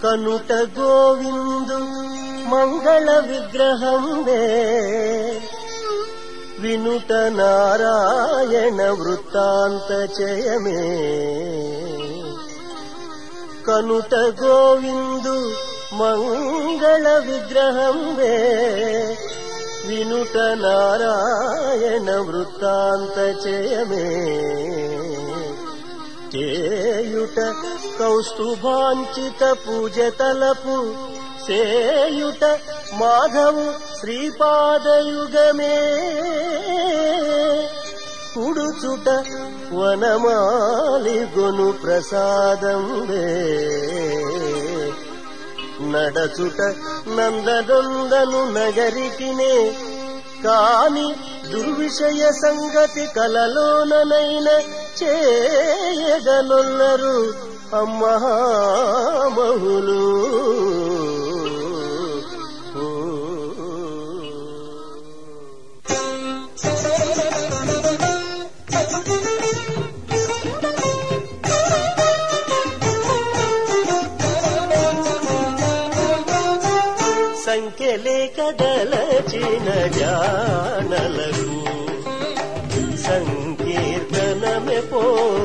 కనుట గోవిందు మంగళ విగ్రహం వే వినుట నారాయణ వృత్తాంత చయమే కనుట గోవిందు మంగళ విగ్రహం వే వినుట నారాయణ వృత్తాంత చయమే చేయుట కౌస్తుభాంచిత పూజ తలపు సేయుట మాధవు శ్రీపాదయుగమే కుడుచుట వనమాలి గొను ప్రసాదం వే నడచుట నందనందను నగరికినే కాని దుర్విషయ సంగతి కలలోననైన చేయగనొల్లరు అమ్మహామహులు సంఖ్యలే కదలచిన జానలకు సంకీర్తనమే పో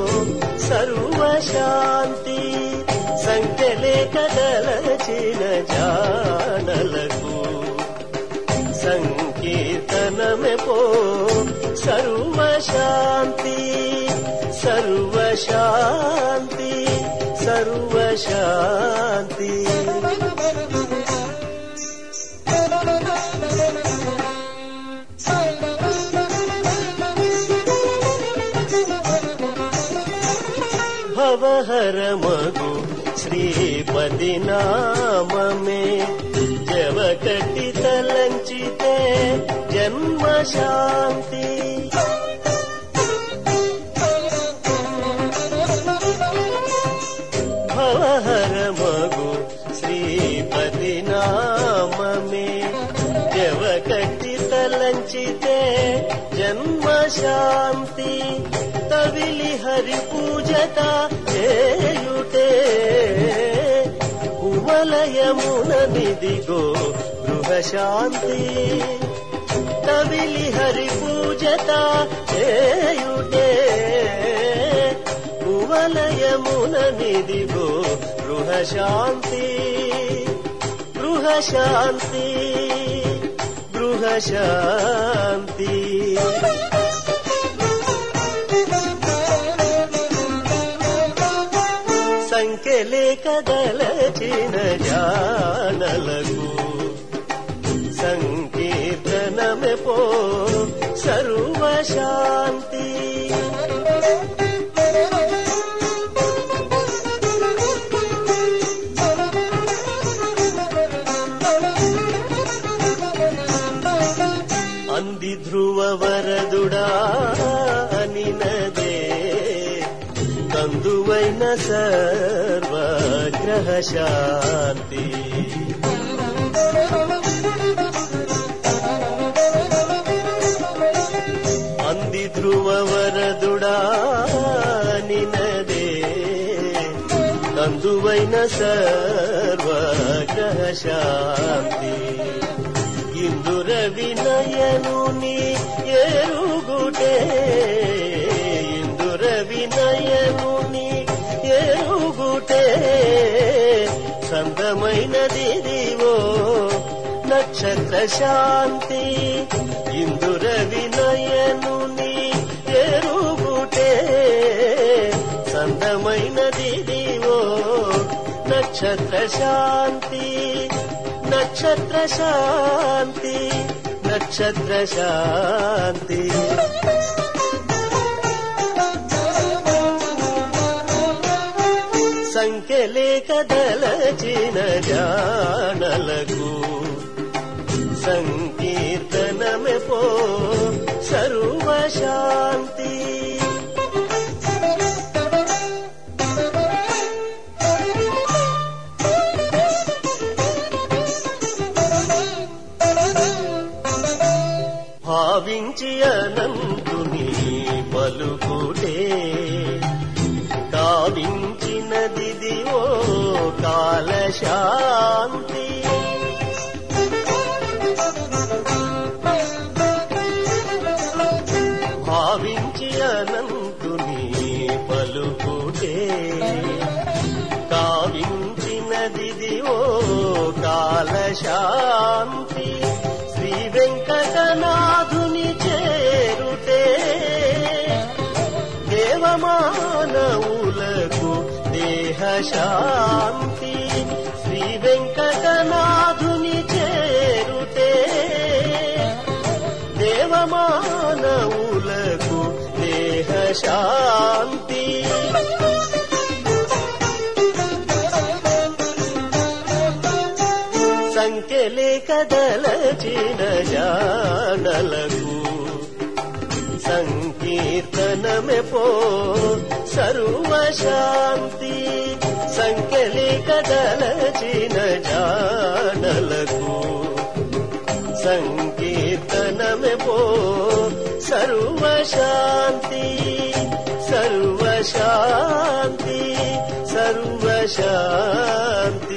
సర్వశాంతి సంఖ్యలే కదలచిన జానలకు సంకీర్తనమే పో సర్వశాంతి సర్వశాంతి సర్వశాంతి భవహరమగు శ్రీపతి నామమే జవకటి తలంచితే జన్మ శాంతి భవహరమగు శ్రీపతి నామమే జవకటి తలంచితే జన్మ శాంతి తవిలి హరి పూజత చేయుటే కువలయమున నిదిగో గృహశాంతి తవిలి హరి పూజత చేయుటే కువలయమున నిదిగో గృహశాంతి గృహశాంతి గృహశాంతి సంఖ్యలే కదలచిన జానలకు సంకీర్తనమే పో సర్వశాంతి అంది ధ్రువ వరదుడా అనినదే కందువైన సర్వగ్రహ శాంతి అంది ధ్రువ వరదుడా నినదే కందువైన సర్వగ్రహ శాంతి ఇందుర వినయనుని ఎరుగుటే ఇందుర వినయనుని ఎరుగుటే సందమైనదిదివో నక్షత్ర శాంతి ఇందుర వినయనుని ఎరుగుటే సందమైనదిదివో నక్షత్ర శాంతి నక్షత్ర శాంతి నక్షత్ర శాంతి సంఖ్యలే కదలచిన జానలకు సంకీర్తనమే పో సర్వశాంతి భావించి అనంతుని పలుకుటే భావించినదిదివో కాలశాంతి భావించి అనంతుని పలుకుటే కావించినదిదివో కాలశాంతి శ్రీ వెంకటనాథుని చేరుటే దేవమానవులకు దేహశాంతి శ్రీ వెంకటనాథుని చేరుటే దేవమానవులకు దేహశాంతి సంఖ్యలే కదలచిన జానలకు సంకీర్తనమే పో సర్వశాంతి సంఖ్యలే కదలచిన జానలకు సంకీర్తనమే పో సర్వశాంతి సర్వశాంతి సర్వశాంతి